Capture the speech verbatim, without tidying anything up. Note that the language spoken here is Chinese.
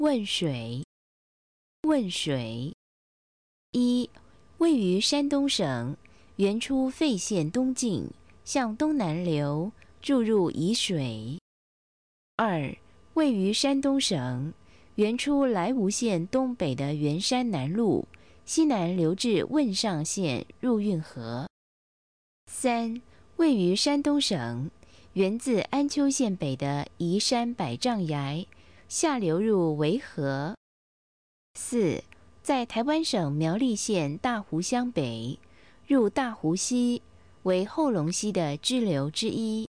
汶水，汶水。一、位于山东省，原出费县东境，向东南流，注入沂水。二、位于山东省，原出莱芜县东北的圆山南路，西南流至汶上县入运河。三、位于山东省，源自安丘县北的宜山百丈崖，下流入维河。四、在台湾省苗栗县大湖乡北，入大湖溪，为后龙溪的支流之一。